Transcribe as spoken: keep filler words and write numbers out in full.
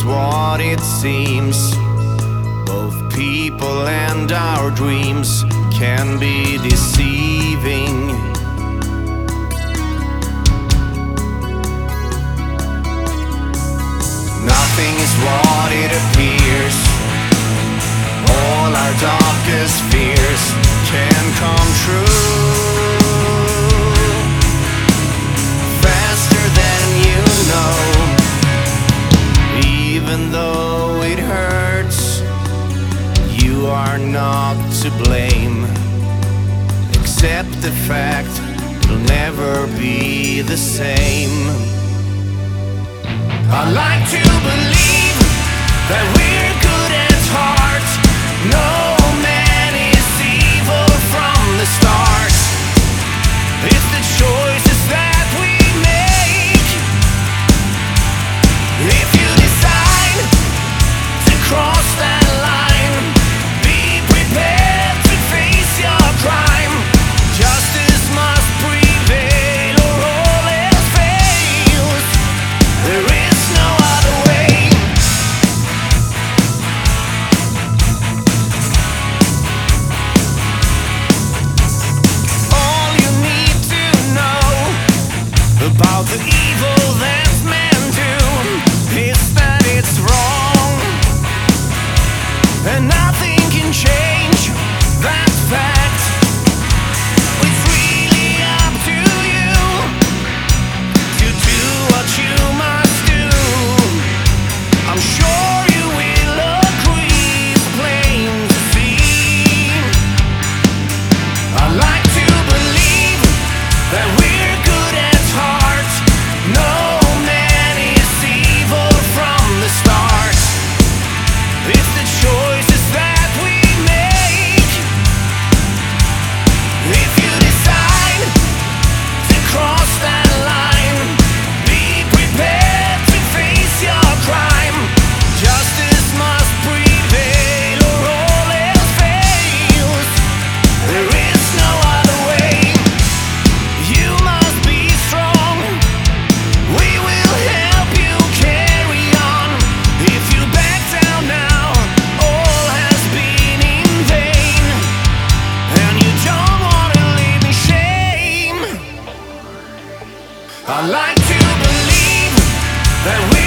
what it seems. Both people and our dreams can be deceiving. Nothing is what it appears. All our darkest fears can come true. Faster than you know. Even though it hurts, you are not to blame. Accept the fact it'll never be the same. I like to believe that we're good at heart. No man is evil from the start. It's the choices that we make. If you decide to cross that line, be prepared to face your crime. Justice must prevail or all else fails. There is no other way. All you need to know about the evil that men do is that it's wrong, and nothing can change that fact. It's really up to you to do what you must do. I'm sure you will agree, it's plain to see. I like to believe that we're good at heart. No man is evil from the start. It's the choices that we make. If you decide to cross that line, be prepared to face your crime. Justice must prevail or all else fails. There is no other way. You must be strong. We will help you carry on. If you back down now, all has been in vain, and you don't want to live in shame. I like to believe that we